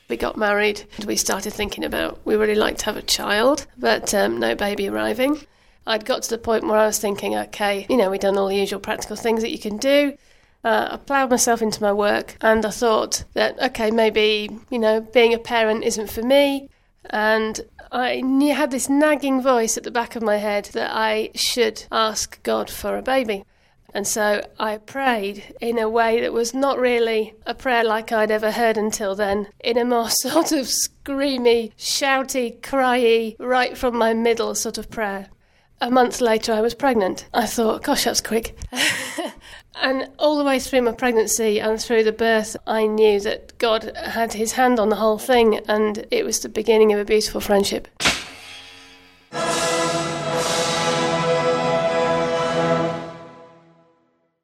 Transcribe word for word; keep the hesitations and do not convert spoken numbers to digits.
We got married and we started thinking about, we really like to have a child, but um, no baby arriving. I'd got to the point where I was thinking, okay, you know, we've done all the usual practical things that you can do. Uh, I ploughed myself into my work and I thought that, okay, maybe, you know, being a parent isn't for me. And I knew, had this nagging voice at the back of my head that I should ask God for a baby. And so I prayed in a way that was not really a prayer like I'd ever heard until then, in a more sort of screamy, shouty, cryy, right from my middle sort of prayer. A month later I was pregnant. I thought, gosh, that's quick. And all the way through my pregnancy and through the birth, I knew that God had his hand on the whole thing, and it was the beginning of a beautiful friendship.